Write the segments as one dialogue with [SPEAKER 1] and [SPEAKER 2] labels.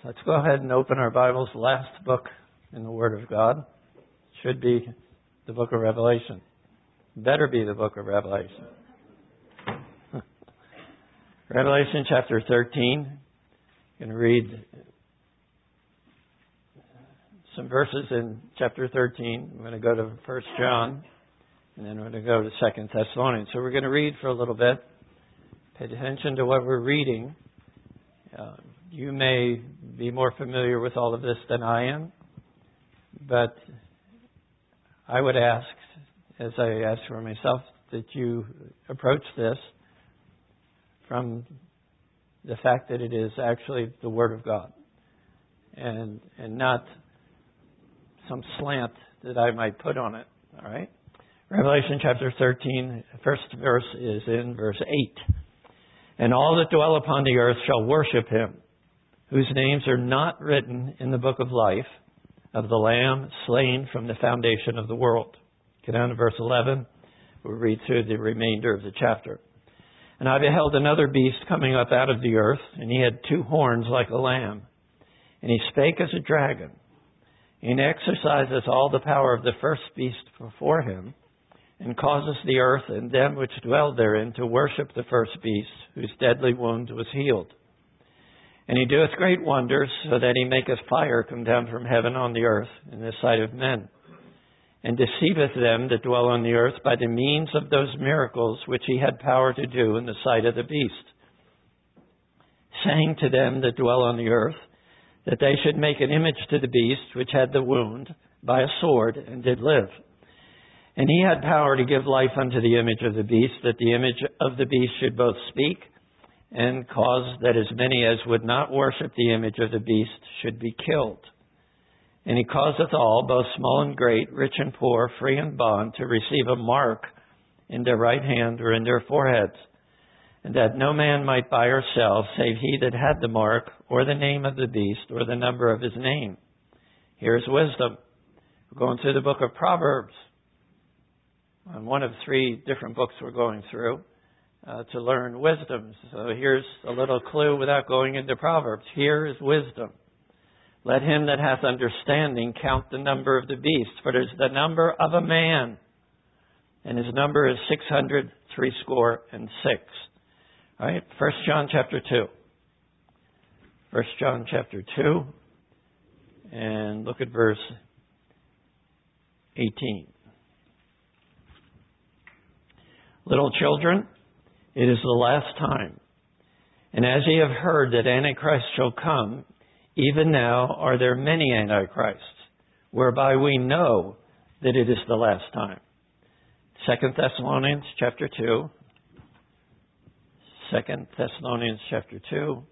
[SPEAKER 1] Let's go ahead and open our Bibles. The last book in the Word of God should be the book of Revelation. Better be the book of Revelation. Revelation chapter 13. I'm going to read some verses in chapter 13. I'm going to go to 1 John, and then we're going to go to 2 Thessalonians. So we're going to read for a little bit. Pay attention to what we're reading. You may be more familiar with all of this than I am, but I would ask, as I ask for myself, that you approach this from the fact that it is actually the Word of God and not some slant that I might put on it. All right? Revelation chapter 13, first verse is in verse 8. And all that dwell upon the earth shall worship Him, whose names are not written in the book of life of the Lamb slain from the foundation of the world. Get down to verse 11. We'll read through the remainder of the chapter. And I beheld another beast coming up out of the earth, and he had two horns like a lamb. And he spake as a dragon. And exercises all the power of the first beast before him, and causes the earth and them which dwell therein to worship the first beast, whose deadly wound was healed. And he doeth great wonders, so that he maketh fire come down from heaven on the earth in the sight of men, and deceiveth them that dwell on the earth by the means of those miracles which he had power to do in the sight of the beast, saying to them that dwell on the earth, that they should make an image to the beast which had the wound by a sword, and did live. And he had power to give life unto the image of the beast, that the image of the beast should both speak, and cause that as many as would not worship the image of the beast should be killed. And he causeth all, both small and great, rich and poor, free and bond, to receive a mark in their right hand or in their foreheads, and that no man might buy or sell, save he that had the mark, or the name of the beast, or the number of his name. Here's wisdom. We're going through the book of Proverbs. On one of three different books we're going through to learn wisdom. So here's a little clue without going into Proverbs. Here is wisdom. Let him that hath understanding count the number of the beast, for it is the number of a man, and his number is 666. All right, 1 John chapter 2. 1 John chapter 2, and look at verse 18. Little children, it is the last time. And as ye have heard that Antichrist shall come, even now are there many Antichrists, whereby we know that it is the last time. 2 Thessalonians chapter 2. 2 Thessalonians chapter 2.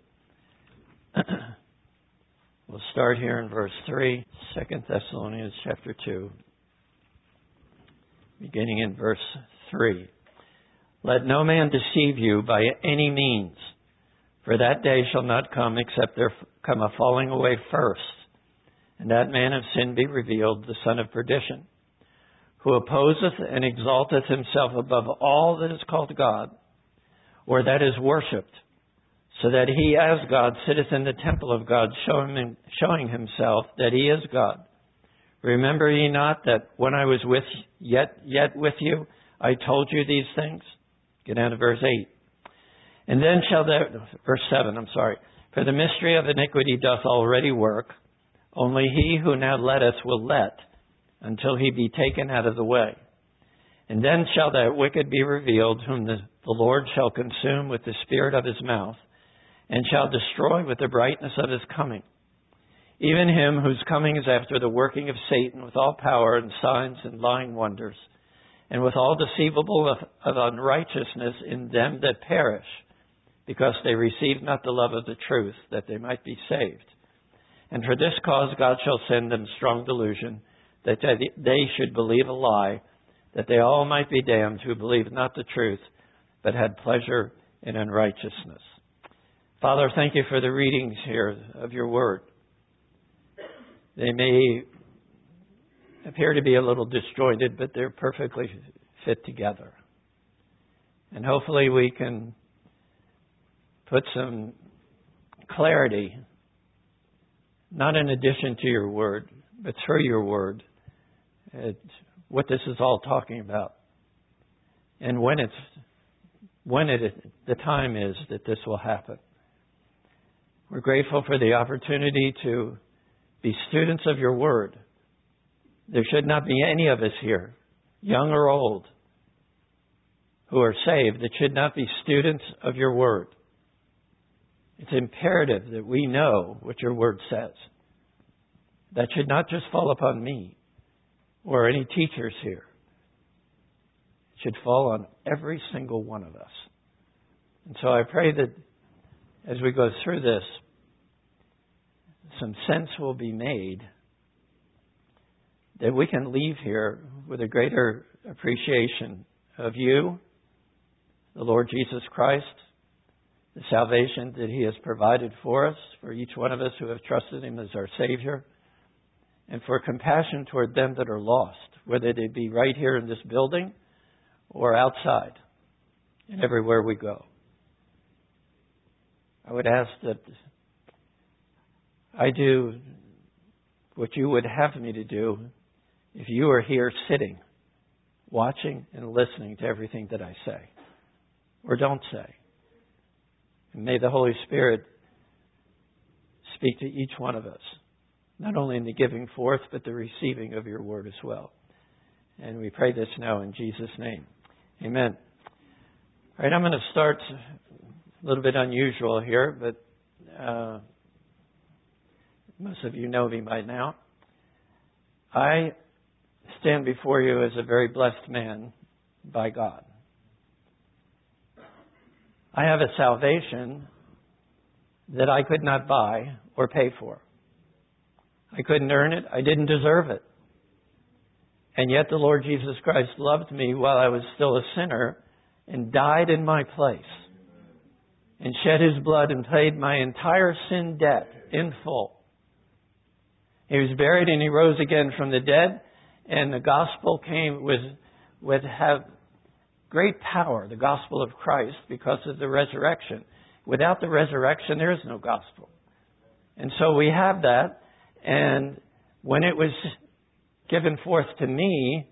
[SPEAKER 1] We'll start here in verse 3. 2 Thessalonians chapter 2, beginning in verse 3. Let no man deceive you by any means, for that day shall not come except there come a falling away first, and that man of sin be revealed, the son of perdition, who opposeth and exalteth himself above all that is called God, or that is worshipped, so that he as God sitteth in the temple of God, showing himself that he is God. Remember ye not that when I was yet with you, I told you these things? Get down to verse 8. And then verse 7, For the mystery of iniquity doth already work. Only he who now letteth will let, until he be taken out of the way. And then shall that wicked be revealed, whom the Lord shall consume with the spirit of his mouth, and shall destroy with the brightness of his coming. Even him whose coming is after the working of Satan, with all power and signs and lying wonders, and with all deceivable of unrighteousness in them that perish, because they receive not the love of the truth, that they might be saved. And for this cause God shall send them strong delusion, that they should believe a lie, that they all might be damned who believe not the truth, but had pleasure in unrighteousness. Father, thank you for the readings here of your word. They may appear to be a little disjointed, but they're perfectly fit together. And hopefully we can put some clarity not in addition to your word, but through your word, what this is all talking about. And the time is that this will happen. We're grateful for the opportunity to be students of your word. There should not be any of us here, young or old, who are saved that should not be students of your word. It's imperative that we know what your word says. That should not just fall upon me or any teachers here. It should fall on every single one of us. And so I pray that as we go through this, some sense will be made, that we can leave here with a greater appreciation of you, the Lord Jesus Christ, the salvation that He has provided for us, for each one of us who have trusted Him as our Savior, and for compassion toward them that are lost, whether they be right here in this building or outside and everywhere we go. I would ask that I do what you would have me to do if you are here sitting, watching and listening to everything that I say or don't say. And may the Holy Spirit speak to each one of us, not only in the giving forth, but the receiving of your word as well. And we pray this now in Jesus' name. Amen. All right, I'm going to start a little bit unusual here, but most of you know me by now. I stand before you as a very blessed man by God. I have a salvation that I could not buy or pay for. I couldn't earn it. I didn't deserve it. And yet the Lord Jesus Christ loved me while I was still a sinner and died in my place and shed His blood and paid my entire sin debt in full. He was buried and He rose again from the dead, and the gospel came with have great power, the gospel of Christ, because of the resurrection. Without the resurrection, there is no gospel. And so we have that, and when it was given forth to me,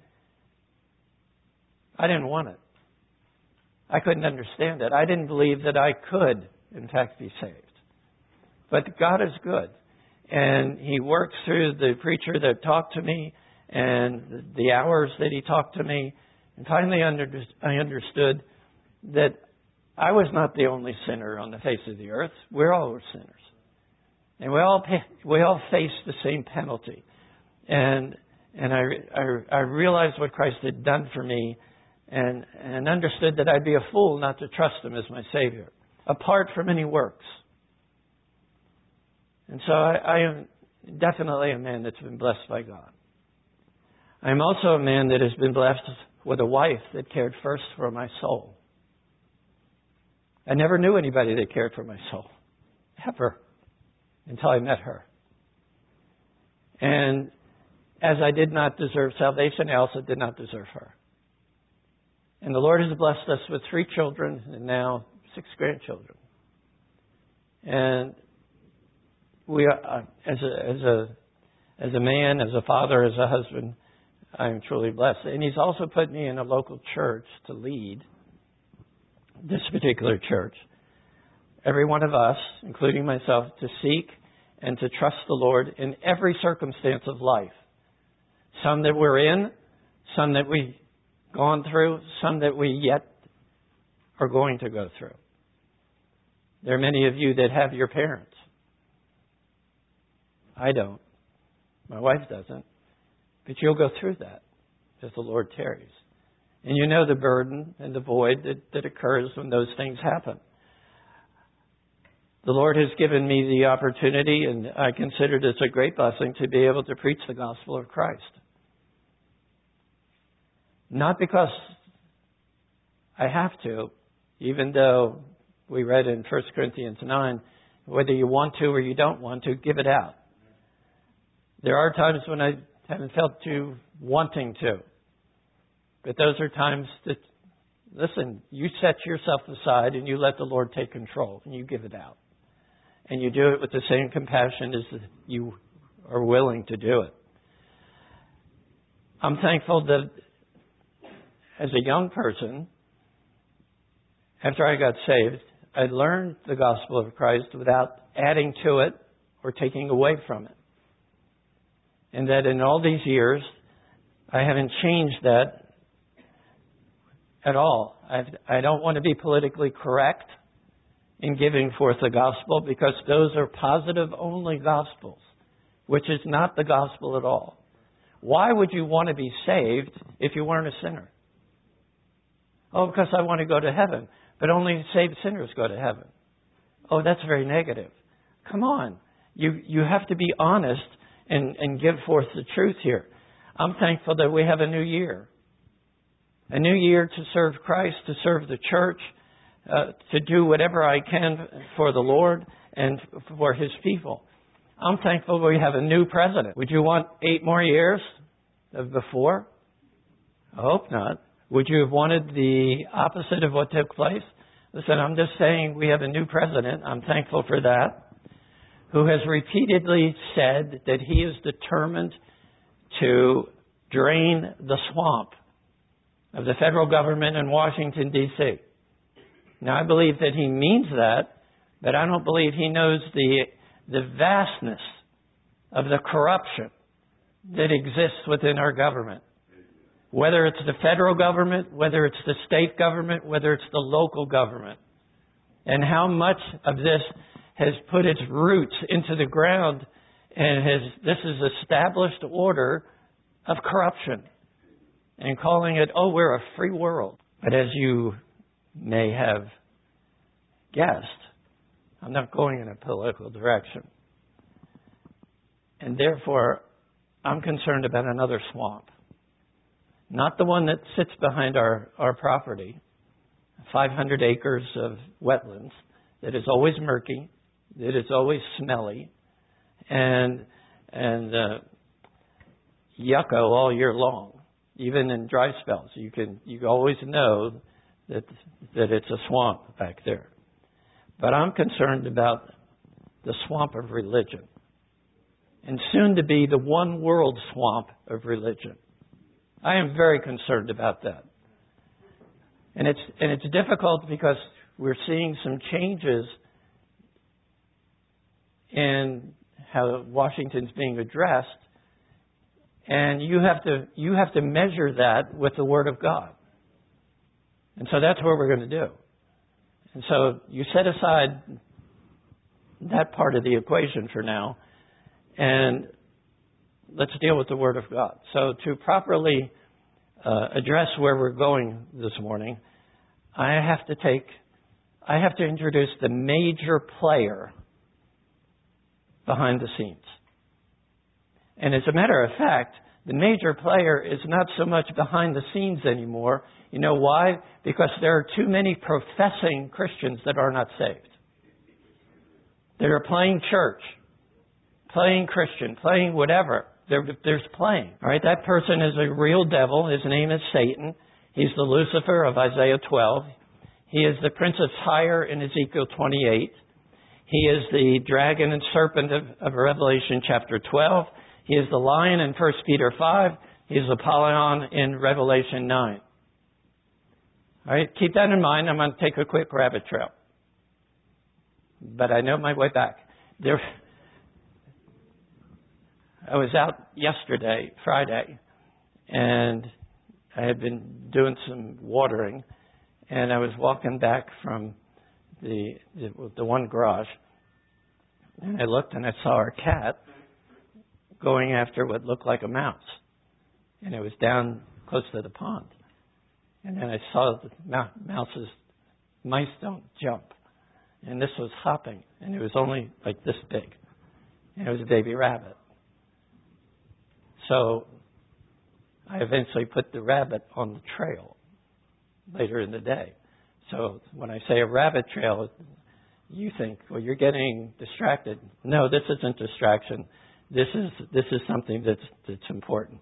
[SPEAKER 1] I didn't want it. I couldn't understand it. I didn't believe that I could, in fact, be saved. But God is good. And He works through the preacher that talked to me and the hours that he talked to me. And finally I understood that I was not the only sinner on the face of the earth. We're all sinners. And we all face the same penalty. And I realized what Christ had done for me and understood that I'd be a fool not to trust Him as my Savior, apart from any works. And so I am definitely a man that's been blessed by God. I'm also a man that has been blessed with a wife that cared first for my soul. I never knew anybody that cared for my soul, ever, until I met her. And as I did not deserve salvation, I also did not deserve her. And the Lord has blessed us with 3 children and now 6 grandchildren. And we are, as a man, as a father, as a husband, I am truly blessed. And He's also put me in a local church to lead this particular church. Every one of us, including myself, to seek and to trust the Lord in every circumstance of life. Some that we're in, some that we've gone through, some that we yet are going to go through. There are many of you that have your parents. I don't. My wife doesn't. But you'll go through that as the Lord tarries. And you know the burden and the void that occurs when those things happen. The Lord has given me the opportunity, and I consider this a great blessing, to be able to preach the gospel of Christ. Not because I have to, even though we read in 1 Corinthians 9, whether you want to or you don't want to, give it out. There are times when I haven't felt too wanting to. But those are times that, listen, you set yourself aside and you let the Lord take control and you give it out. And you do it with the same compassion as you are willing to do it. I'm thankful that as a young person, after I got saved, I learned the gospel of Christ without adding to it or taking away from it. And that in all these years, I haven't changed that at all. I don't want to be politically correct in giving forth the gospel, because those are positive only gospels, which is not the gospel at all. Why would you want to be saved if you weren't a sinner? Oh, because I want to go to heaven. But only saved sinners go to heaven. Oh, that's very negative. Come on. You have to be honest and give forth the truth here. I'm thankful that we have a new year. A new year to serve Christ, to serve the church, to do whatever I can for the Lord and for His people. I'm thankful we have a new president. Would you want 8 more years of before? I hope not. Would you have wanted the opposite of what took place? Listen, I'm just saying we have a new president. I'm thankful for that, who has repeatedly said that he is determined to drain the swamp of the federal government in Washington, D.C. Now, I believe that he means that, but I don't believe he knows the vastness of the corruption that exists within our government. Whether it's the federal government, whether it's the state government, whether it's the local government, and how much of this has put its roots into the ground and this is established order of corruption, and calling it, oh, we're a free world. But as you may have guessed, I'm not going in a political direction. And therefore, I'm concerned about another swamp. Not the one that sits behind our property, 500 acres of wetlands, that is always murky, that is always smelly, and yucco all year long, even in dry spells. You always know that it's a swamp back there. But I'm concerned about the swamp of religion, and soon to be the one world swamp of religion. I am very concerned about that. And it's difficult because we're seeing some changes in how Washington's being addressed, and you have to measure that with the Word of God. And so that's what we're going to do. And so you set aside that part of the equation for now, and let's deal with the Word of God. So to properly address where we're going this morning, I have to introduce the major player behind the scenes. And as a matter of fact, the major player is not so much behind the scenes anymore. You know why? Because there are too many professing Christians that are not saved. That are playing church, playing Christian, playing whatever. There's playing. All right, that person is a real devil. His name is Satan. He's the Lucifer of Isaiah 12. He is the prince of fire in Ezekiel 28. He is the dragon and serpent of Revelation chapter 12. He is the lion in 1 Peter 5. He is Apollyon in Revelation 9. All right, keep that in mind. I'm going to take a quick rabbit trail. But I know my way back. I was out yesterday, Friday, and I had been doing some watering, and I was walking back from the one garage, and I looked and I saw our cat going after what looked like a mouse, and it was down close to the pond. And then I saw the mice don't jump, and this was hopping, and it was only like this big, and it was a baby rabbit. So I eventually put the rabbit on the trail later in the day. So when I say a rabbit trail, you think, well, you're getting distracted. No, this isn't distraction. This is something that's important.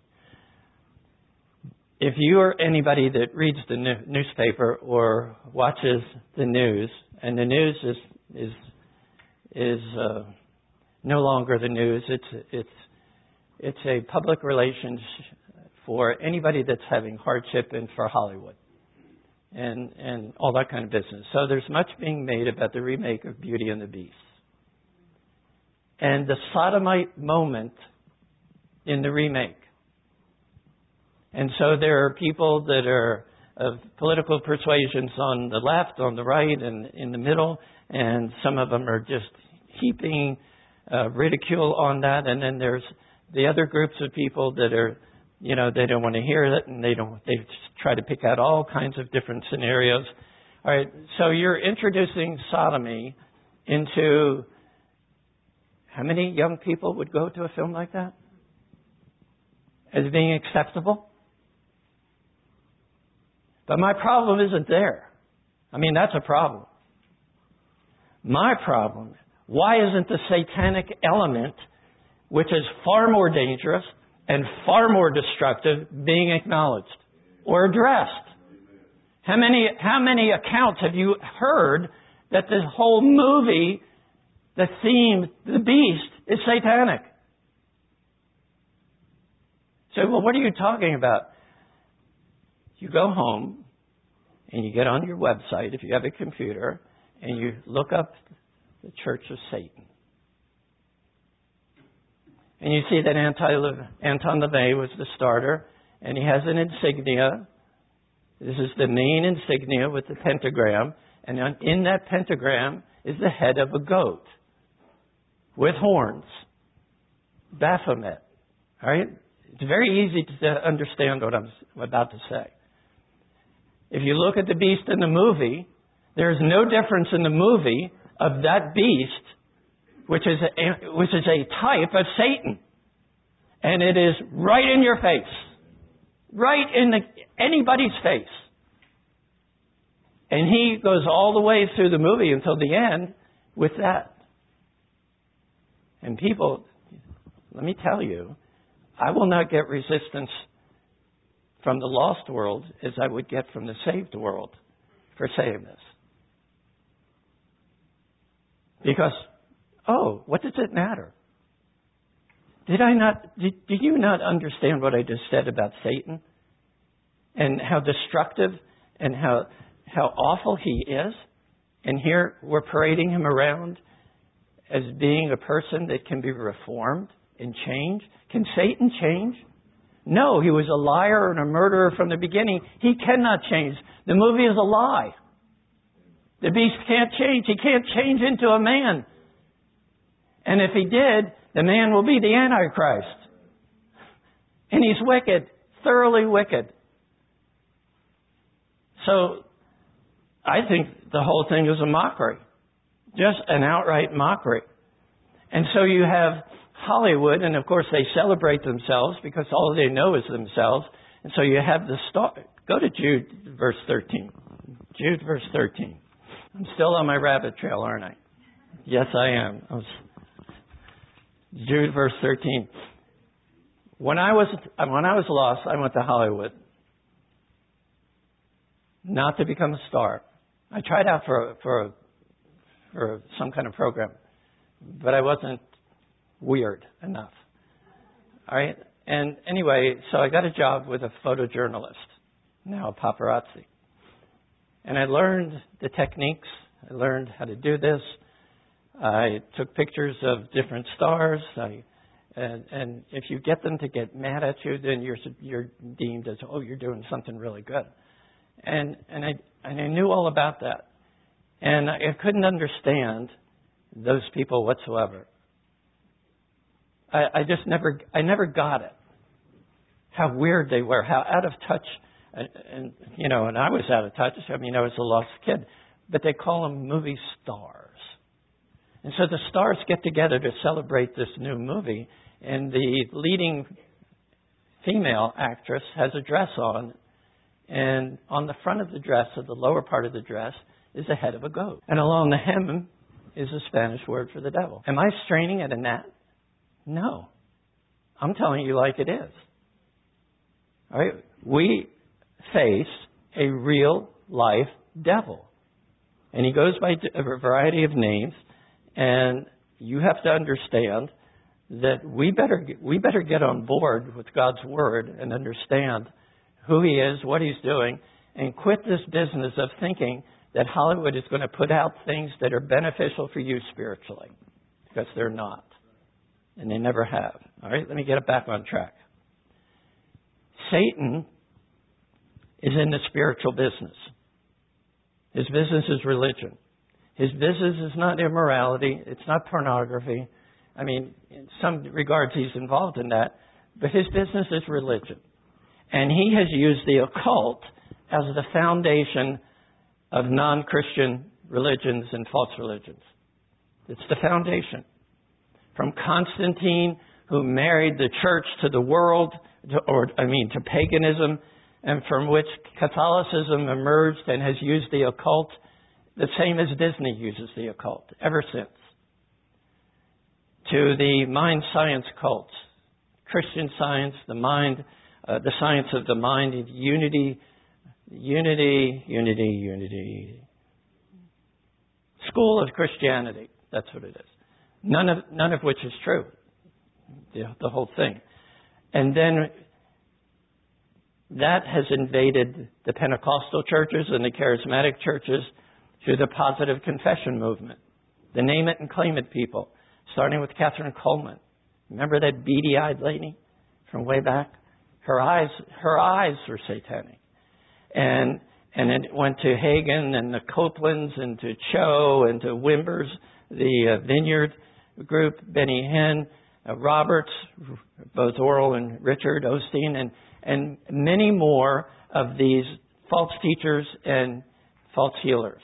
[SPEAKER 1] If you are anybody that reads the newspaper or watches the news, and the news is no longer the news, It's a public relations for anybody that's having hardship and for Hollywood and all that kind of business. So there's much being made about the remake of Beauty and the Beast. And the sodomite moment in the remake. And so there are people that are of political persuasions on the left, on the right, and in the middle, and some of them are just heaping ridicule on that. And then there's the other groups of people that are, they don't want to hear it, and they try to pick out all kinds of different scenarios. All right, so you're introducing sodomy into, how many young people would go to a film like that as being acceptable? But my problem isn't there. I mean, that's a problem. My problem, why isn't the satanic element, which is far more dangerous and far more destructive, being acknowledged or addressed? How many accounts have you heard that this whole movie, the theme, the beast, is satanic? So, well, what are you talking about? You go home and you get on your website, if you have a computer, and you look up the Church of Satan. And you see that Anton LaVey was the starter, and he has an insignia. This is the main insignia with the pentagram, and in that pentagram is the head of a goat with horns. Baphomet. All right? It's very easy to understand what I'm about to say. If you look at the beast in the movie, there's no difference in the movie of that beast, which is a type of Satan. And it is right in your face. Right in anybody's face. And he goes all the way through the movie until the end with that. And people, let me tell you, I will not get resistance from the lost world as I would get from the saved world for saying this. Because, what does it matter? Did you not understand what I just said about Satan? And how destructive and how awful he is? And here we're parading him around as being a person that can be reformed and change. Can Satan change? No, he was a liar and a murderer from the beginning. He cannot change. The movie is a lie. The beast can't change. He can't change into a man. And if he did, the man will be the Antichrist. And he's wicked, thoroughly wicked. So I think the whole thing is a mockery. Just an outright mockery. And so you have Hollywood, and of course they celebrate themselves because all they know is themselves. And so you have the star. Go to Jude, verse 13. Jude, verse 13. I'm still on my rabbit trail, aren't I? Yes, I am. Jude, verse 13. When I was lost, I went to Hollywood. Not to become a star. I tried out for some kind of program, but I wasn't weird enough. All right? And anyway, so I got a job with a photojournalist, now a paparazzi. And I learned the techniques. I learned how to do this. I took pictures of different stars. And if you get them to get mad at you, then you're deemed as, you're doing something really good. And I knew all about that. And I couldn't understand those people whatsoever. I never got it. How weird they were, how out of touch, and I was out of touch. I mean, I was a lost kid. But they call them movie stars. And so the stars get together to celebrate this new movie, and the leading female actress has a dress on, and on the front of the dress, or the lower part of the dress, is the head of a goat. And along the hem is a Spanish word for the devil. Am I straining at a gnat? No. I'm telling you like it is. All right? We face a real life devil. And he goes by a variety of names. And you have to understand that we better get on board with God's Word and understand who He is, what He's doing, and quit this business of thinking that Hollywood is going to put out things that are beneficial for you spiritually, because they're not. And they never have. All right, let me get it back on track. Satan is in the spiritual business. His business is religion. His business is not immorality. It's not pornography. I mean, in some regards he's involved in that. But his business is religion. And he has used the occult as the foundation of non-Christian religions and false religions. It's the foundation. From Constantine, who married the church to the world, to paganism, and from which Catholicism emerged and has used the occult, the same as Disney uses the occult ever since. To the mind science cults, Christian Science, the mind, the science of the mind, unity. School of Christianity, that's what it is. None of which is true. The whole thing. And then that has invaded the Pentecostal churches and the charismatic churches through the positive confession movement. The name it and claim it people, starting with Catherine Coleman. Remember that beady-eyed lady from way back? Her eyes were satanic. And it went to Hagen and the Copelands and to Cho and to Wimbers, the Vineyard group, Benny Hinn, Roberts, both Oral and Richard Osteen, and many more of these false teachers and false healers.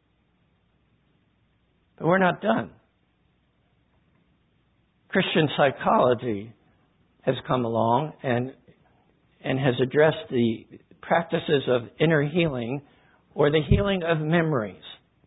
[SPEAKER 1] But we're not done. Christian psychology has come along and has addressed the practices of inner healing or the healing of memories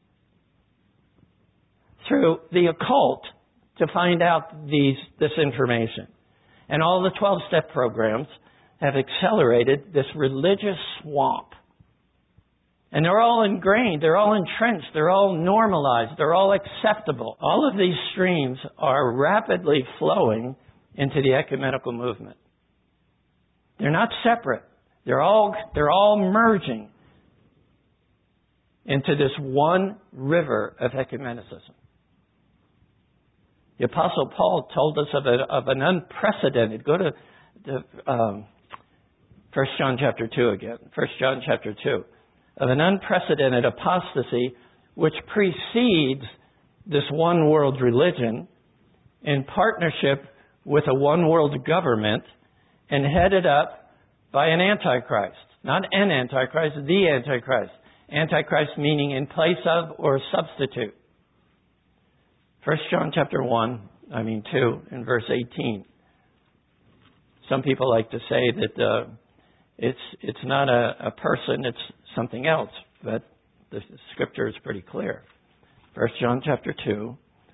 [SPEAKER 1] through the occult to find out this information. And all the 12-step programs have accelerated this religious swamp. And they're all ingrained, they're all entrenched, they're all normalized, they're all acceptable. All of these streams are rapidly flowing into the ecumenical movement. They're not separate. They're all merging into this one river of ecumenicism. The Apostle Paul told us of an unprecedented, go to 1 John chapter 2 again, 1 John chapter 2, of an unprecedented apostasy which precedes this one world religion in partnership with a one world government and headed up by an antichrist. Not an antichrist, the antichrist. Antichrist meaning in place of or substitute. 1 John chapter 2 and verse 18. Some people like to say that it's not a person, it's something else. But the scripture is pretty clear. 1 John chapter 2,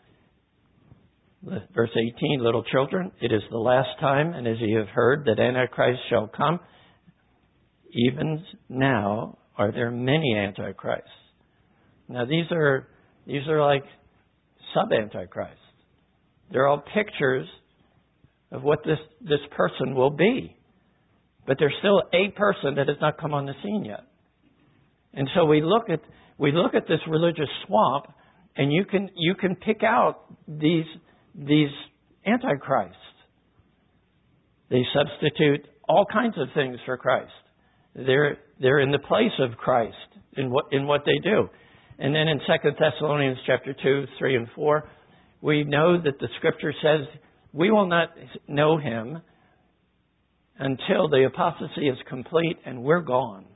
[SPEAKER 1] verse 18, little children, it is the last time, and as ye have heard, that Antichrist shall come, even now are there many antichrists. Now these are like sub-antichrists. They're all pictures of what this person will be. But there's still a person that has not come on the scene yet. And so we look at this religious swamp, and you can pick out these antichrists. They substitute all kinds of things for Christ. They're in the place of Christ in what they do. And then in 2 Thessalonians chapter 2, 3 and 4, we know that the scripture says we will not know him until the apostasy is complete and we're gone.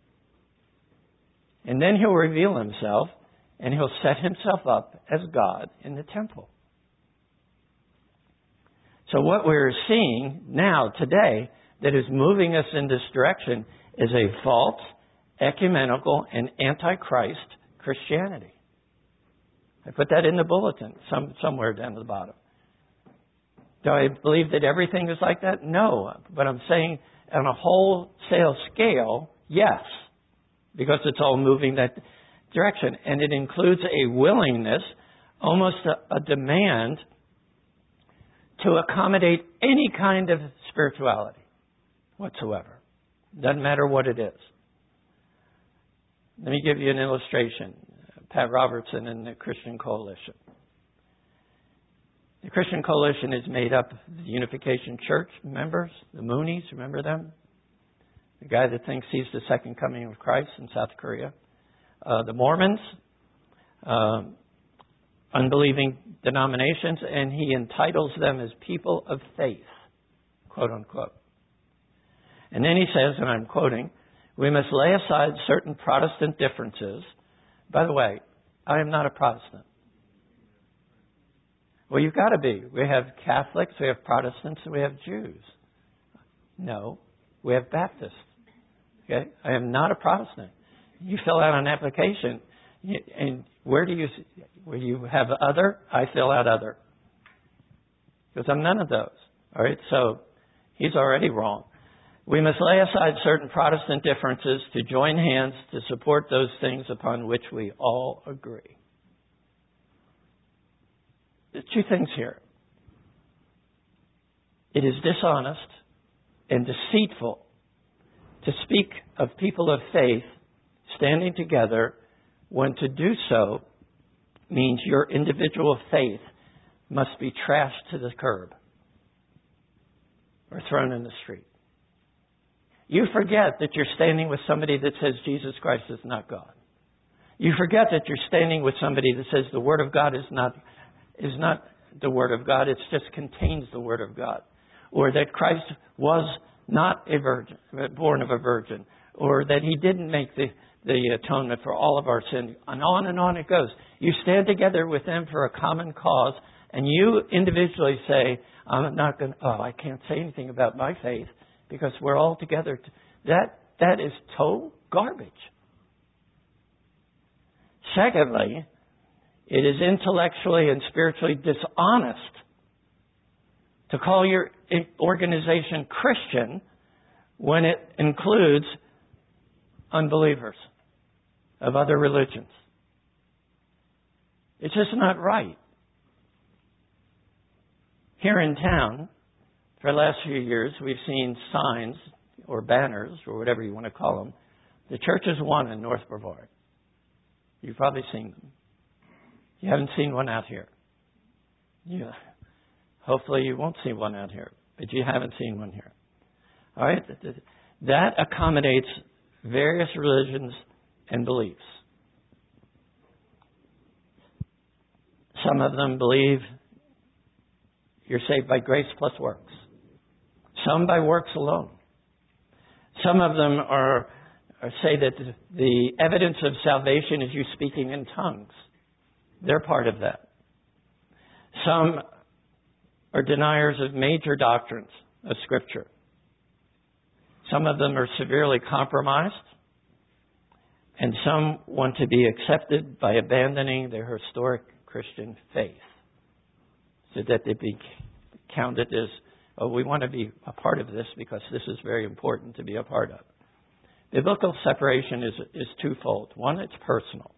[SPEAKER 1] And then he'll reveal himself and he'll set himself up as God in the temple. So what we're seeing now, today, that is moving us in this direction is a false, ecumenical, and antichrist Christianity. I put that in the bulletin, somewhere down at the bottom. Do I believe that everything is like that? No. But I'm saying on a wholesale scale, yes. Because it's all moving that direction. And it includes a willingness, almost a demand, to accommodate any kind of spirituality whatsoever. Doesn't matter what it is. Let me give you an illustration. Pat Robertson and the Christian Coalition. The Christian Coalition is made up of the Unification Church members, the Moonies, remember them? The guy that thinks he's the second coming of Christ in South Korea. The Mormons, unbelieving denominations, and he entitles them as people of faith, quote unquote. And then he says, and I'm quoting, we must lay aside certain Protestant differences. By the way, I am not a Protestant. Well, you've got to be. We have Catholics, we have Protestants, and we have Jews. No, we have Baptists. Okay? I am not a Protestant. You fill out an application, and where you have other? I fill out other. Because I'm none of those. All right? So he's already wrong. We must lay aside certain Protestant differences to join hands to support those things upon which we all agree. There's two things here. It is dishonest and deceitful to speak of people of faith standing together when to do so means your individual faith must be trashed to the curb or thrown in the street. You forget that you're standing with somebody that says Jesus Christ is not God. You forget that you're standing with somebody that says the Word of God is not the Word of God, it just contains the Word of God. Or that Christ was not a virgin, born of a virgin. Or that He didn't make the atonement for all of our sins. And on it goes. You stand together with them for a common cause, and you individually say, I can't say anything about my faith because we're all together. That is total garbage. Secondly, it is intellectually and spiritually dishonest to call your organization Christian when it includes unbelievers of other religions. It's just not right. Here in town, for the last few years, we've seen signs or banners or whatever you want to call them. The church is one in North Brevard. You've probably seen them. You haven't seen one out here. Yeah. Hopefully you won't see one out here, but you haven't seen one here. All right? That accommodates various religions and beliefs. Some of them believe you're saved by grace plus works. Some by works alone. Some of them say that the evidence of salvation is you speaking in tongues. They're part of that. Some are deniers of major doctrines of Scripture. Some of them are severely compromised. And some want to be accepted by abandoning their historic Christian faith. So that they be counted as, we want to be a part of this because this is very important to be a part of. Biblical separation is twofold. One, it's personal.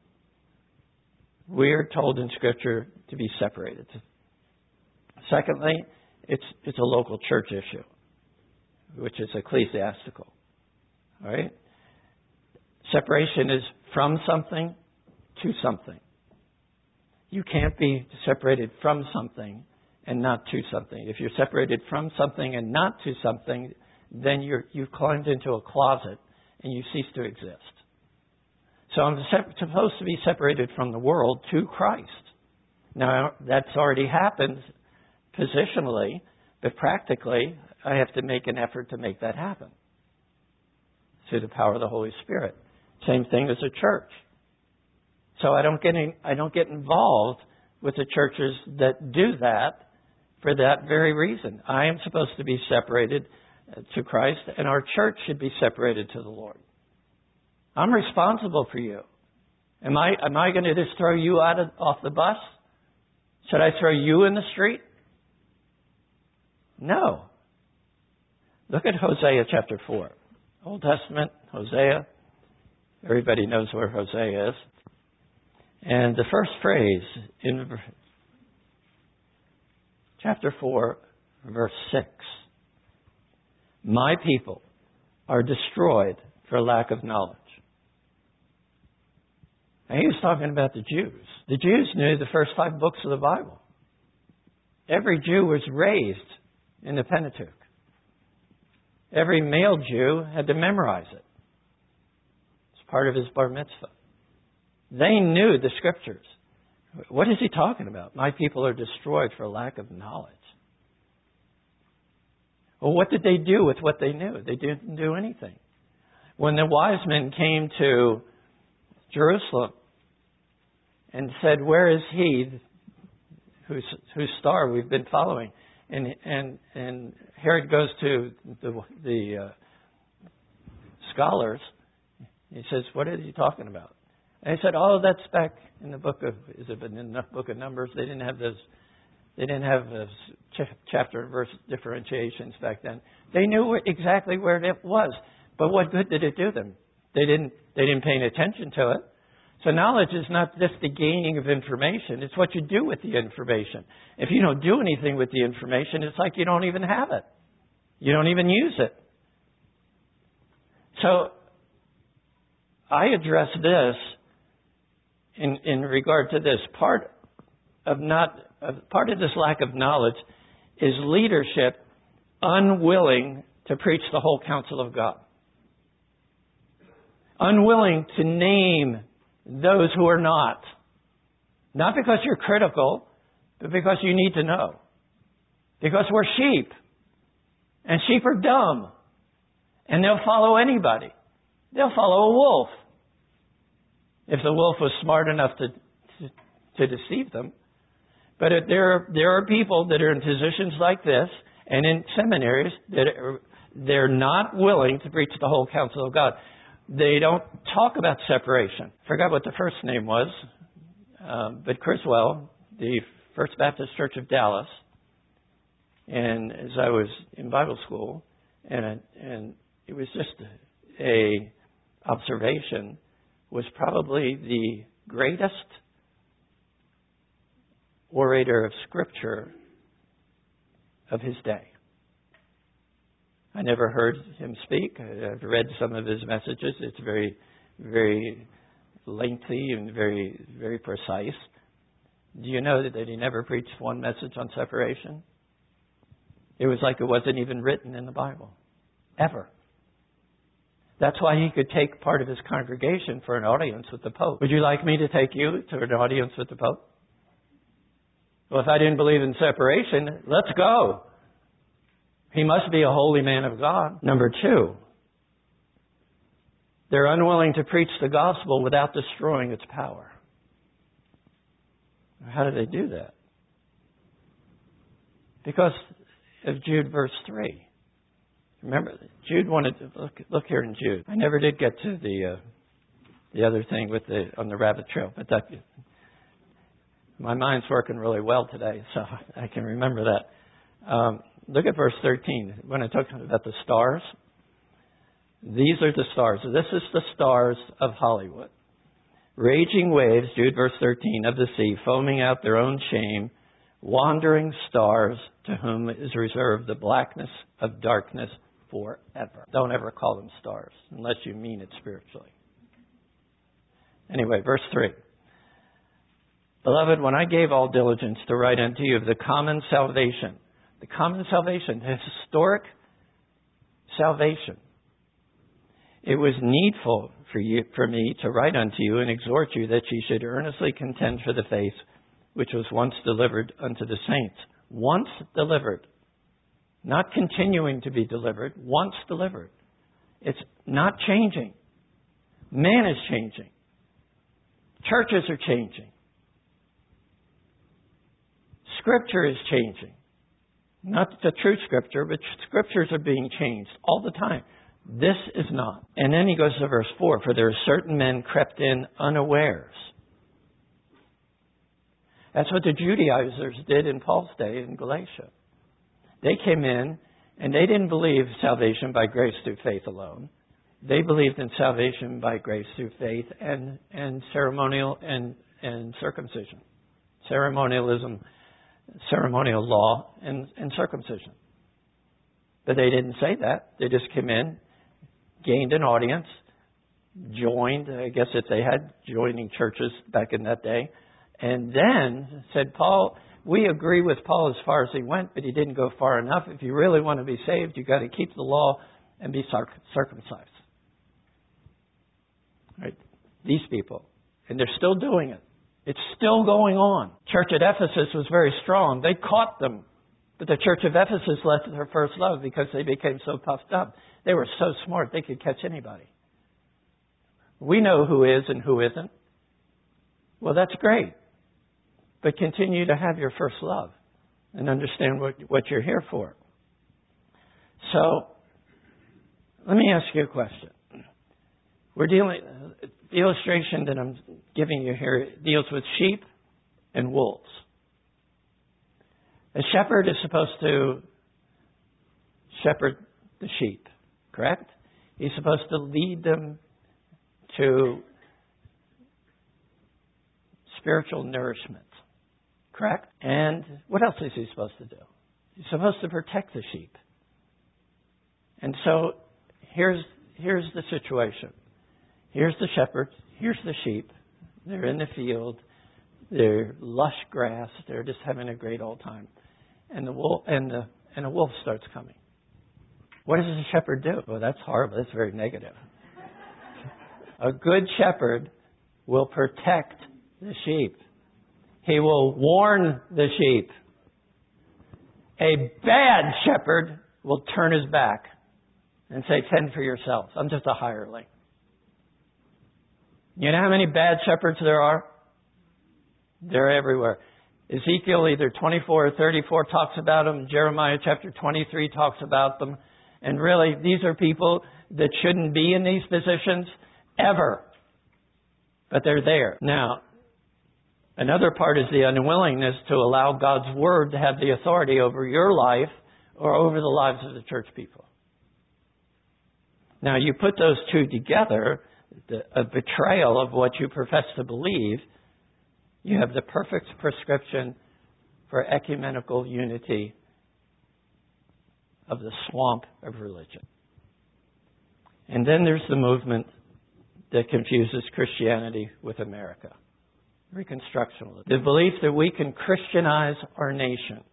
[SPEAKER 1] We're told in Scripture to be separated. Secondly, it's a local church issue, which is ecclesiastical. All right? Separation is from something to something. You can't be separated from something and not to something. If you're separated from something and not to something, then you've climbed into a closet and you cease to exist. So I'm supposed to be separated from the world to Christ. Now, that's already happened positionally, but practically, I have to make an effort to make that happen through the power of the Holy Spirit. Same thing as a church. So I don't get involved with the churches that do that for that very reason. I am supposed to be separated to Christ, and our church should be separated to the Lord. I'm responsible for you. Am I going to just throw you off the bus? Should I throw you in the street? No. Look at Hosea chapter 4. Old Testament, Hosea. Everybody knows where Hosea is. And the first phrase in chapter 4, verse 6. My people are destroyed for lack of knowledge. And he was talking about the Jews. The Jews knew the first 5 books of the Bible. Every Jew was raised in the Pentateuch. Every male Jew had to memorize it. It's part of his bar mitzvah. They knew the Scriptures. What is he talking about? My people are destroyed for lack of knowledge. Well, what did they do with what they knew? They didn't do anything. When the wise men came to Jerusalem and said, "Where is he whose star we've been following?" And Herod goes to the scholars. He says, "What is he talking about?" And they said, "Oh, that's back in the book of Numbers." They didn't have those. They didn't have those chapter and verse differentiations back then. They knew exactly where it was, but what good did it do them? They didn't pay any attention to it. So knowledge is not just the gaining of information. It's what you do with the information. If you don't do anything with the information, it's like you don't even have it. You don't even use it. So I address this in regard to this. Part of this lack of knowledge is leadership unwilling to preach the whole counsel of God. Unwilling to name those who are not. Not because you're critical, but because you need to know. Because we're sheep. And sheep are dumb. And they'll follow anybody. They'll follow a wolf. If the wolf was smart enough to deceive them. But there are people that are in positions like this and in seminaries that they're not willing to preach the whole counsel of God. They don't talk about separation. Forgot what the first name was, but Criswell, the First Baptist Church of Dallas, and as I was in Bible school, and it was just a observation, was probably the greatest orator of Scripture of his day. I never heard him speak. I've read some of his messages. It's very, very lengthy and very, very precise. Do you know that he never preached one message on separation? It was like it wasn't even written in the Bible. Ever. That's why he could take part of his congregation for an audience with the Pope. Would you like me to take you to an audience with the Pope? Well, if I didn't believe in separation, let's go. He must be a holy man of God. Number 2, they're unwilling to preach the gospel without destroying its power. How do they do that? Because of Jude verse 3. Remember, Jude wanted to look here in Jude. I never did get to the other thing with on the rabbit trail, but my mind's working really well today, so I can remember that. Look at verse 13. When I talk about the stars, these are the stars. This is the stars of Hollywood. Raging waves, Jude verse 13, of the sea, foaming out their own shame, wandering stars to whom is reserved the blackness of darkness forever. Don't ever call them stars unless you mean it spiritually. Anyway, verse 3. Beloved, when I gave all diligence to write unto you of the common salvation, the historic salvation, it was needful for me to write unto you and exhort you that ye should earnestly contend for the faith which was once delivered unto the saints. Once delivered. Not continuing to be delivered. Once delivered. It's not changing. Man is changing. Churches are changing. Scripture is changing. Not the true Scripture, but Scriptures are being changed all the time. This is not. And then he goes to verse 4. For there are certain men crept in unawares. That's what the Judaizers did in Paul's day in Galatia. They came in and they didn't believe salvation by grace through faith alone. They believed in salvation by grace through faith and ceremonial and circumcision. Ceremonialism, ceremonial law and circumcision. But they didn't say that. They just came in, gained an audience, joined, I guess if they had joining churches back in that day, and then said, Paul, we agree with Paul as far as he went, but he didn't go far enough. If you really want to be saved, you've got to keep the law and be circumcised. Right? These people. And they're still doing it. It's still going on. Church at Ephesus was very strong. They caught them. But the church of Ephesus left their first love because they became so puffed up. They were so smart they could catch anybody. We know who is and who isn't. Well, that's great. But continue to have your first love and understand what you're here for. So, let me ask you a question. The illustration that I'm giving you here deals with sheep and wolves. A shepherd is supposed to shepherd the sheep, correct? He's supposed to lead them to spiritual nourishment, correct? And what else is he supposed to do? He's supposed to protect the sheep. And so here's the situation. Here's the shepherd. Here's the sheep. They're in the field. They're lush grass. They're just having a great old time. And a wolf starts coming. What does the shepherd do? Well, that's horrible. That's very negative. A good shepherd will protect the sheep. He will warn the sheep. A bad shepherd will turn his back and say, fend for yourselves. I'm just a hireling. You know how many bad shepherds there are? They're everywhere. Ezekiel either 24 or 34 talks about them. Jeremiah chapter 23 talks about them. And really, these are people that shouldn't be in these positions ever. But they're there. Now, another part is the unwillingness to allow God's Word to have the authority over your life or over the lives of the church people. Now, you put those two together, a betrayal of what you profess to believe, you have the perfect prescription for ecumenical unity of the swamp of religion. And then there's the movement that confuses Christianity with America. Reconstructionalism. The belief that we can Christianize our nation.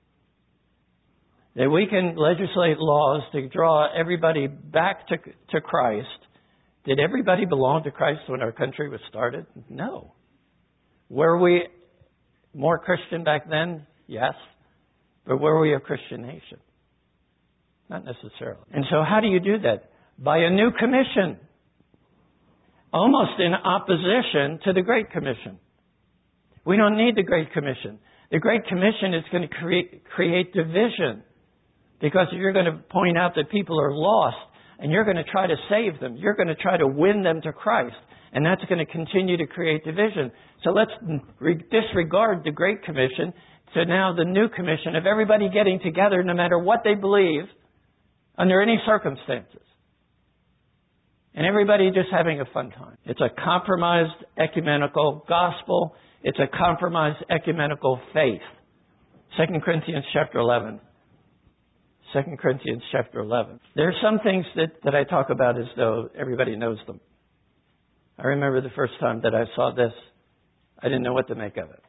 [SPEAKER 1] That we can legislate laws to draw everybody back to Christ. Did everybody belong to Christ when our country was started? No. Were we more Christian back then? Yes. But were we a Christian nation? Not necessarily. And so how do you do that? By a new commission. Almost in opposition to the Great Commission. We don't need the Great Commission. The Great Commission is going to create division. Because you're going to point out that people are lost and you're going to try to save them. You're going to try to win them to Christ. And that's going to continue to create division. So let's disregard the Great Commission to now the new commission of everybody getting together no matter what they believe under any circumstances. And everybody just having a fun time. It's a compromised ecumenical gospel. It's a compromised ecumenical faith. 2 Corinthians chapter 11. 2 Corinthians chapter 11. There are some things that I talk about as though everybody knows them. I remember the first time that I saw this, I didn't know what to make of it.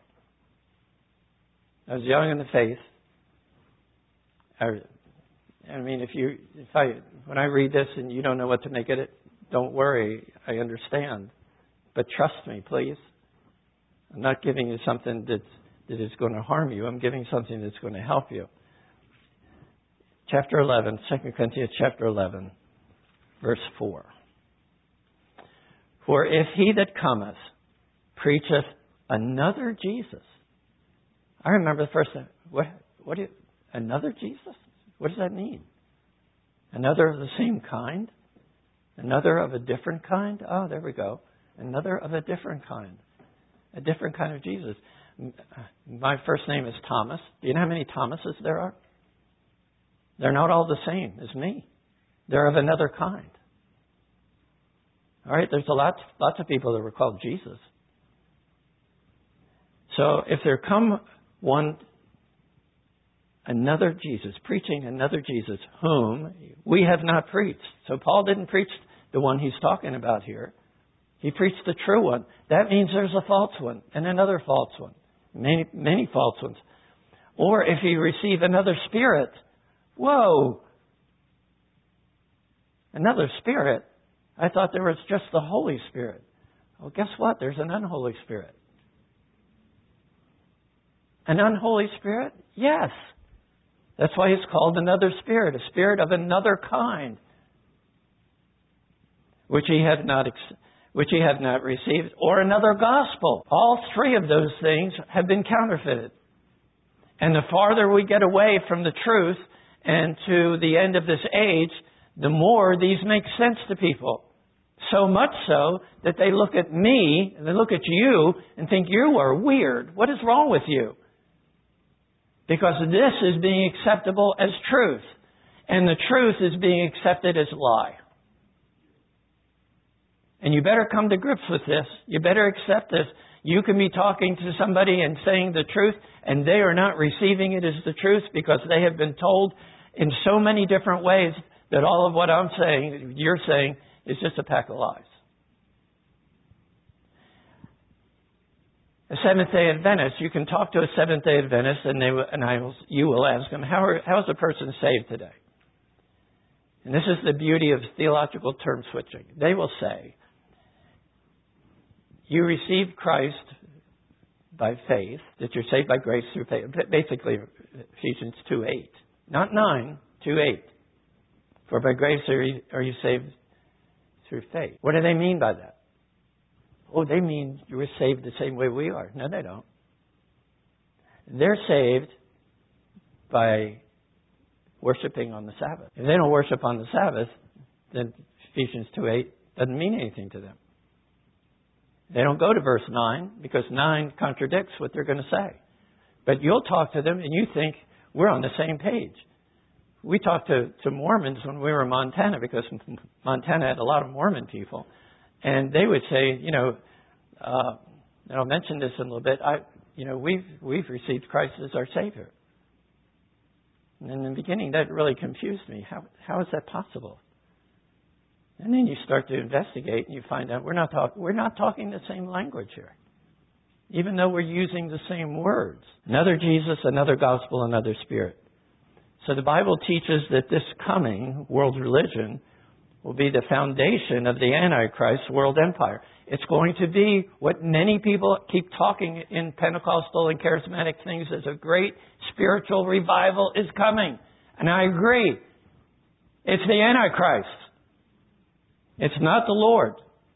[SPEAKER 1] I was young in the faith. I mean, when I read this and you don't know what to make of it, don't worry, I understand. But trust me, please. I'm not giving you something that is going to harm you. I'm giving something that's going to help you. Chapter 11, 2 Corinthians chapter 11, verse 4. For if he that cometh preacheth another Jesus. I remember the first time. Another Jesus? What does that mean? Another of the same kind? Another of a different kind? Oh, there we go. Another of a different kind. A different kind of Jesus. My first name is Thomas. Do you know how many Thomases there are? They're not all the same as me. They're of another kind. All right, there's lots of people that were called Jesus. So if there come one another Jesus, preaching another Jesus, whom we have not preached. So Paul didn't preach the one he's talking about here. He preached the true one. That means there's a false one and another false one. Many false ones. Or if you receive another spirit. Whoa! Another spirit? I thought there was just the Holy Spirit. Well, guess what? There's an unholy spirit. An unholy spirit? Yes. That's why it's called another spirit, a spirit of another kind, which ye have not received, or another gospel. All three of those things have been counterfeited. And the farther we get away from the truth and to the end of this age, the more these make sense to people. So much so that they look at me, and they look at you, and think you are weird. What is wrong with you? Because this is being acceptable as truth. And the truth is being accepted as lie. And you better come to grips with this. You better accept this. You can be talking to somebody and saying the truth, and they are not receiving it as the truth because they have been told in so many different ways that all of what I'm saying, you're saying, is just a pack of lies. A Seventh-day Adventist, you can talk to a Seventh-day Adventist, and you will ask them, how is a person saved today? And this is the beauty of theological term switching. They will say, you received Christ by faith, that you're saved by grace through faith. Basically, Ephesians 2:8. Not 9, 2:8. For by grace are you saved through faith. What do they mean by that? Oh, they mean you were saved the same way we are. No, they don't. They're saved by worshiping on the Sabbath. If they don't worship on the Sabbath, then Ephesians 2:8 doesn't mean anything to them. They don't go to verse 9 because 9 contradicts what they're going to say. But you'll talk to them and you think we're on the same page. We talked to Mormons when we were in Montana because Montana had a lot of Mormon people. And they would say, and I'll mention this in a little bit, we've received Christ as our Savior. And in the beginning, that really confused me. How is that possible? And then you start to investigate and you find out we're not talking the same language here. Even though we're using the same words. Another Jesus, another gospel, another spirit. So the Bible teaches that this coming world religion will be the foundation of the Antichrist world empire. It's going to be what many people keep talking in Pentecostal and charismatic things as a great spiritual revival is coming. And I agree. It's the Antichrist. It's not the Lord.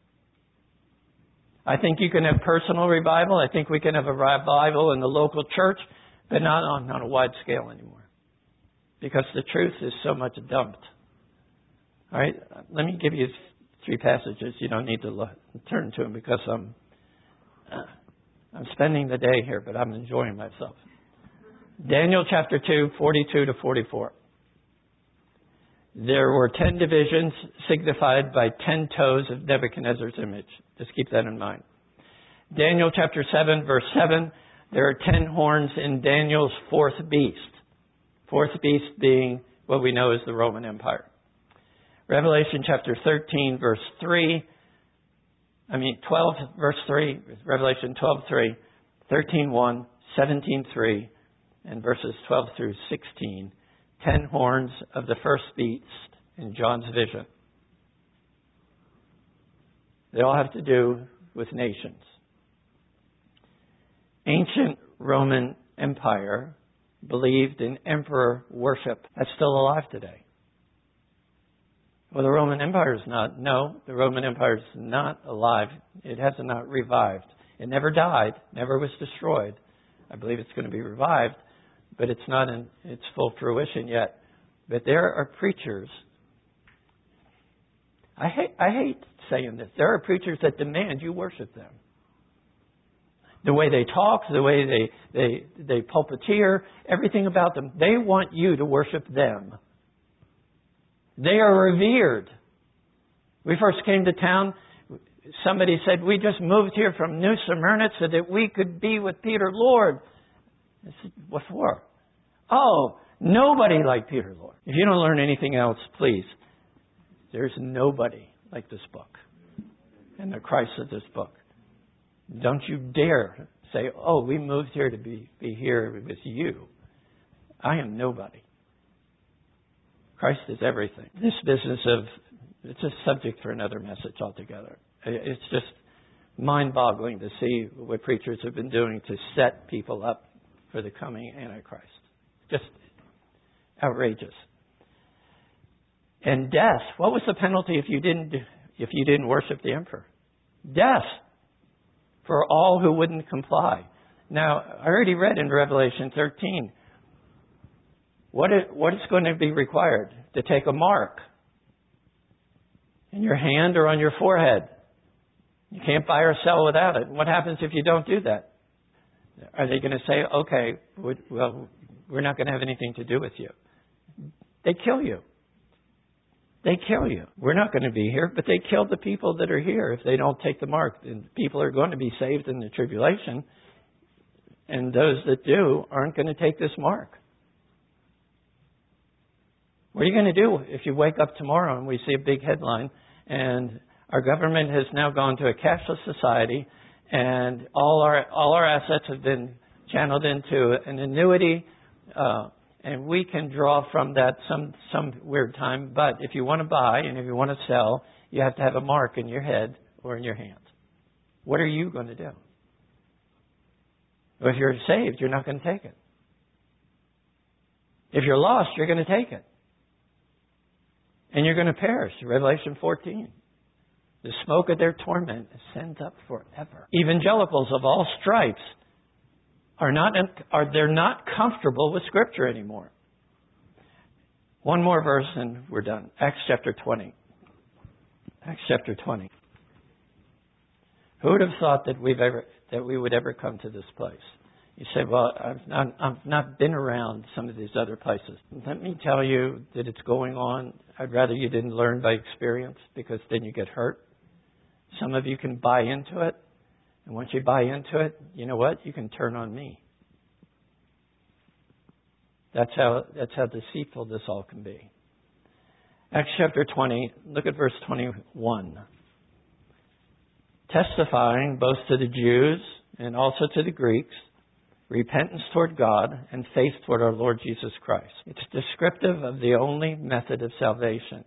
[SPEAKER 1] I think you can have personal revival. I think we can have a revival in the local church, but not on a wide scale anymore. Because the truth is so much dumped. All right, let me give you 3 passages. You don't need to turn to them because I'm spending the day here, but I'm enjoying myself. Daniel chapter 2, 42 to 44. There were 10 divisions signified by 10 toes of Nebuchadnezzar's image. Just keep that in mind. Daniel chapter 7, verse 7. There are 10 horns in Daniel's 4th beast. 4th beast being what we know as the Roman Empire. Revelation chapter 13, verse 3. 12, verse 3. Revelation 12:3, 13:1, 17:3, and verses 12 through 16. 10 horns of the first beast in John's vision. They all have to do with nations. Ancient Roman Empire believed in emperor worship. That's still alive today. Well, the Roman Empire is not. No, the Roman Empire is not alive. It has not revived. It never died, never was destroyed. I believe it's going to be revived, but it's not in its full fruition yet. But there are preachers. I hate saying this. There are preachers that demand you worship them. The way they talk, the way they pulpiteer, everything about them. They want you to worship them. They are revered. We first came to town. Somebody said, we just moved here from New Smyrna so that we could be with Peter Lord. I said, what for? Oh, nobody like Peter, Lord. If you don't learn anything else, please, there's nobody like this book and the Christ of this book. Don't you dare say, oh, we moved here to be here with you. I am nobody. Christ is everything. This business of, it's a subject for another message altogether. It's just mind-boggling to see what preachers have been doing to set people up for the coming Antichrist. Just outrageous. And death. What was the penalty if you didn't worship the emperor? Death for all who wouldn't comply. Now, I already read in Revelation 13 what is going to be required to take a mark in your hand or on your forehead. You can't buy or sell without it. What happens if you don't do that? Are they going to say, okay, well, we're not going to have anything to do with you? They kill you. They kill you. We're not going to be here, but they kill the people that are here if they don't take the mark. And people are going to be saved in the tribulation, and those that do aren't going to take this mark. What are you going to do if you wake up tomorrow and we see a big headline and our government has now gone to a cashless society and all our assets have been channeled into an annuity, and we can draw from that some weird time. But if you want to buy and if you want to sell, you have to have a mark in your head or in your hand. What are you going to do? Well, if you're saved, you're not going to take it. If you're lost, you're going to take it. And you're going to perish. Revelation 14. The smoke of their torment ascends up forever. Evangelicals of all stripes they're not comfortable with Scripture anymore. One more verse and we're done. Acts chapter 20. Acts chapter 20. Who would have thought that we would ever come to this place? You say, well, I've not been around some of these other places. Let me tell you that it's going on. I'd rather you didn't learn by experience, because then you get hurt. Some of you can buy into it. And once you buy into it, you know what? You can turn on me. That's how deceitful this all can be. Acts chapter 20, look at verse 21. Testifying both to the Jews and also to the Greeks, repentance toward God and faith toward our Lord Jesus Christ. It's descriptive of the only method of salvation.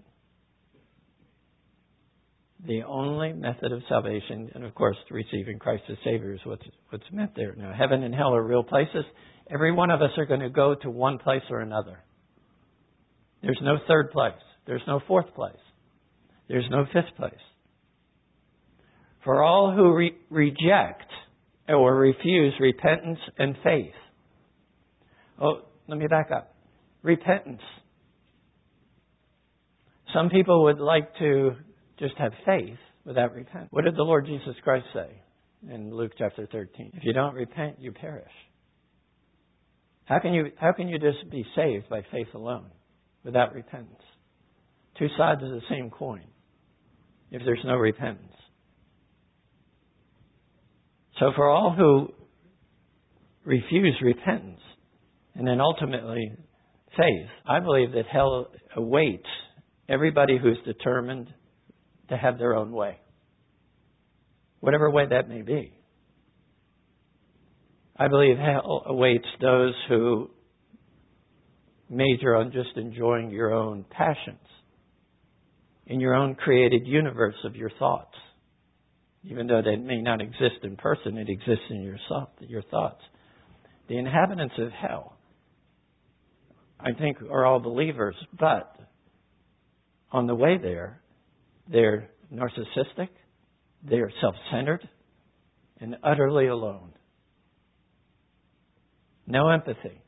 [SPEAKER 1] The only method of salvation, and of course, receiving Christ as Savior is what's meant there. Now, heaven and hell are real places. Every one of us are going to go to one place or another. There's no third place. There's no fourth place. There's no fifth place. For all who reject or refuse repentance and faith. Oh, let me back up. Repentance. Some people would like to just have faith without repentance. What did the Lord Jesus Christ say in Luke chapter 13? If you don't repent, you perish. How can you just be saved by faith alone without repentance? Two sides of the same coin if there's no repentance. So for all who refuse repentance and then ultimately faith, I believe that hell awaits everybody who's determined to have their own way. Whatever way that may be. I believe hell awaits those who major on just enjoying your own passions in your own created universe of your thoughts. Even though they may not exist in person, it exists in your thoughts. The inhabitants of hell, I think, are all believers, but on the way there, they're narcissistic, they're self-centered, and utterly alone. No empathy.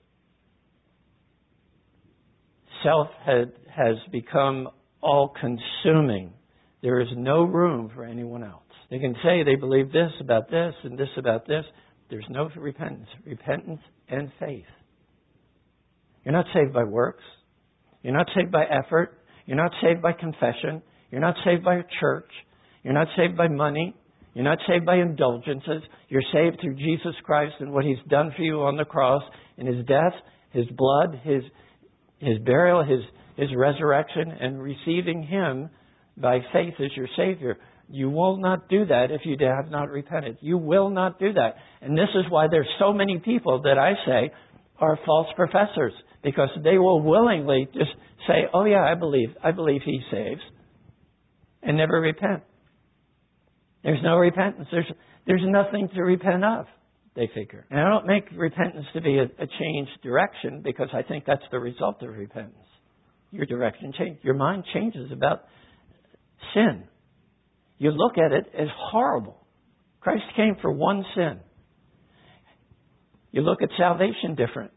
[SPEAKER 1] Self has become all-consuming. There is no room for anyone else. They can say they believe this about this and this about this. There's no repentance. Repentance and faith. You're not saved by works. You're not saved by effort. You're not saved by confession. You're not saved by a church. You're not saved by money. You're not saved by indulgences. You're saved through Jesus Christ and what He's done for you on the cross in His death His blood, His burial, His resurrection, and receiving Him by faith as your Savior. You will not do that if you have not repented. You will not do that. And this is why there's so many people that I say are false professors, because they will willingly just say, oh yeah, I believe He saves, and never repent. There's no repentance. There's nothing to repent of, they figure. And I don't make repentance to be a changed direction, because I think that's the result of repentance. Your direction changes. Your mind changes about sin. You look at it as horrible. Christ came for one sin. You look at salvation different.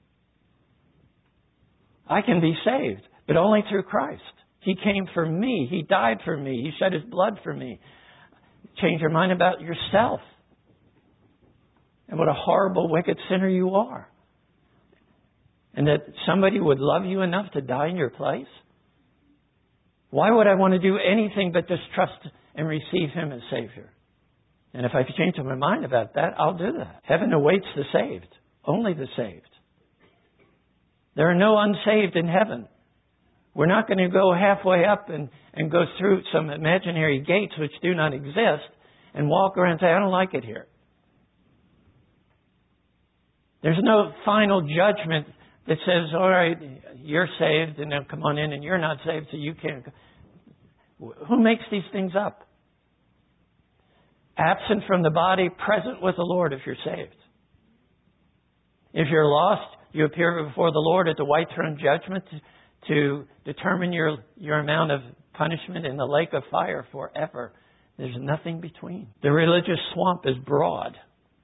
[SPEAKER 1] I can be saved, but only through Christ. He came for me. He died for me. He shed His blood for me. Change your mind about yourself and what a horrible, wicked sinner you are. And that somebody would love you enough to die in your place? Why would I want to do anything but just trust and receive Him as Savior? And if I change my mind about that, I'll do that. Heaven awaits the saved. Only the saved. There are no unsaved in heaven. We're not going to go halfway up and go through some imaginary gates which do not exist and walk around and say, I don't like it here. There's no final judgment that says, all right, you're saved, and now come on in, and you're not saved, so you can't. Who makes these things up? Absent from the body, present with the Lord if you're saved. If you're lost, you appear before the Lord at the white throne judgment to determine your amount of punishment in the lake of fire forever. There's nothing between. The religious swamp is broad.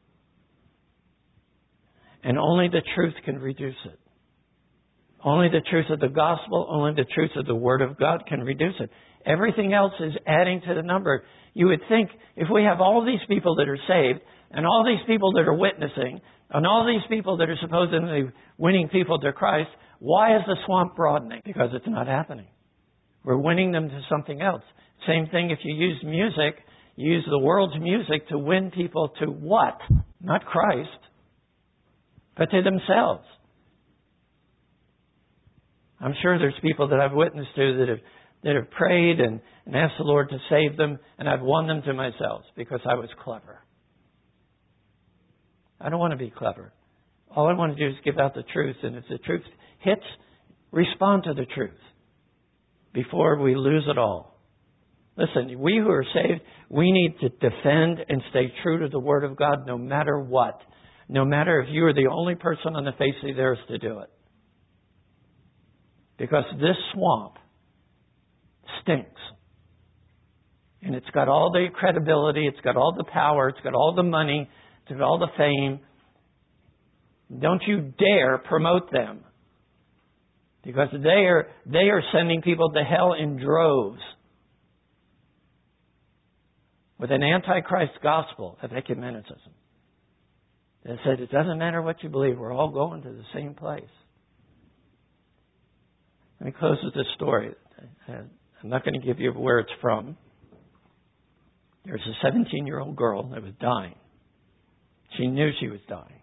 [SPEAKER 1] And only the truth can reduce it. Only the truth of the gospel, only the truth of the Word of God can reduce it. Everything else is adding to the number. You would think if we have all these people that are saved, and all these people that are witnessing, and all these people that are supposedly winning people to Christ, why is the swamp broadening? Because it's not happening. We're winning them to something else. Same thing if you use music, you use the world's music to win people to what? Not Christ, but to themselves. I'm sure there's people that I've witnessed to that have prayed and asked the Lord to save them, and I've won them to myself because I was clever. I don't want to be clever. All I want to do is give out the truth, and if the truth hits, respond to the truth before we lose it all. Listen, we who are saved, we need to defend and stay true to the Word of God no matter what. No matter if you are the only person on the face of the earth to do it. Because this swamp stinks. And it's got all the credibility, it's got all the power, it's got all the money, it's got all the fame. Don't you dare promote them. Because they are sending people to hell in droves. With an antichrist gospel of ecumenicism. That said, it doesn't matter what you believe, we're all going to the same place. Let me close with this story. I'm not going to give you where it's from. There's a 17-year-old girl that was dying. She knew she was dying.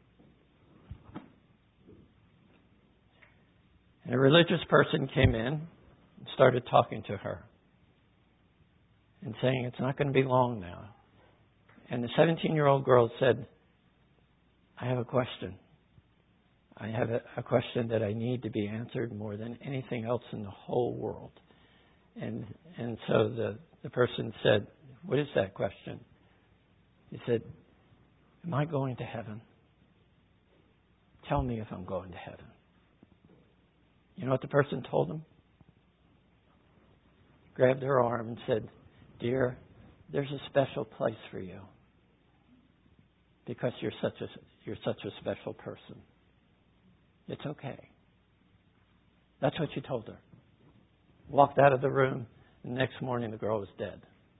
[SPEAKER 1] And a religious person came in and started talking to her and saying, it's not going to be long now. And the 17-year-old girl said, I have a question. I have a question that I need to be answered more than anything else in the whole world. And so the person said, what is that question? He said, am I going to heaven? Tell me if I'm going to heaven. You know what the person told him? Grabbed her arm and said, dear, there's a special place for you. Because you're such a special person. It's okay. That's what she told her. Walked out of the room, and the next morning the girl was dead.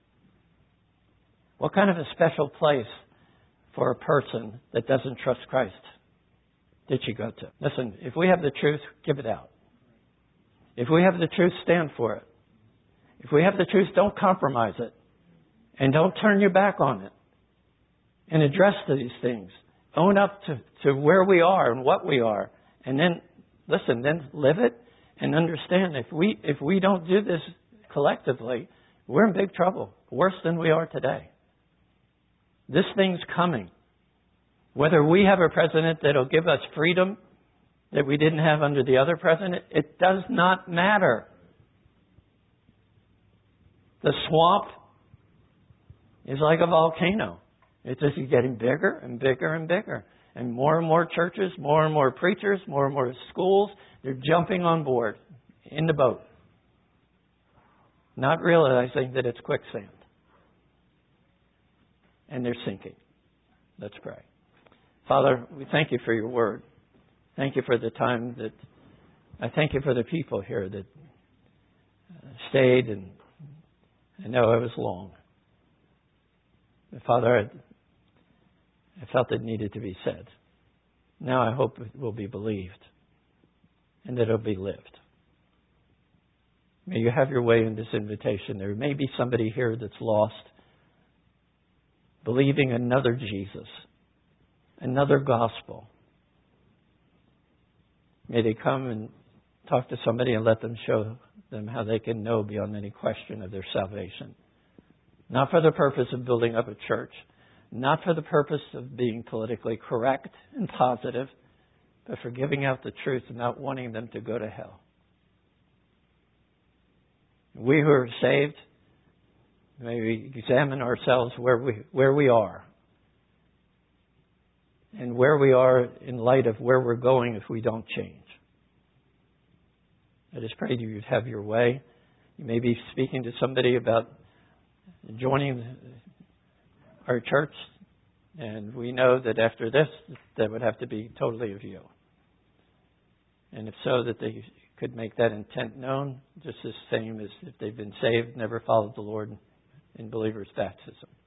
[SPEAKER 1] What kind of a special place for a person that doesn't trust Christ did she go to? Listen, if we have the truth, give it out. If we have the truth, stand for it. If we have the truth, don't compromise it. And don't turn your back on it. And address these things. Own up to where we are and what we are. And then, listen, then live it and understand if we don't do this collectively, we're in big trouble, worse than we are today. This thing's coming. Whether we have a president that'll give us freedom that we didn't have under the other president, it does not matter. The swamp is like a volcano. It's just getting bigger and bigger and bigger. And more churches, more and more preachers, more and more schools, they're jumping on board in the boat, not realizing that it's quicksand. And they're sinking. Let's pray. Father, we thank you for your word. Thank you for the time that, I thank you for the people here that stayed, and I know it was long. But Father, I felt it needed to be said. Now I hope it will be believed and that it will be lived. May you have your way in this invitation. There may be somebody here that's lost, believing another Jesus, another gospel. May they come and talk to somebody and let them show them how they can know beyond any question of their salvation. Not for the purpose of building up a church, not for the purpose of being politically correct and positive, but for giving out the truth and not wanting them to go to hell. We who are saved, may we examine ourselves where we are. And where we are in light of where we're going if we don't change. I just pray you'd have your way. You may be speaking to somebody about joining our church, and we know that after this, that would have to be totally of you. And if so, that they could make that intent known, just the same as if they've been saved, never followed the Lord in believer's baptism.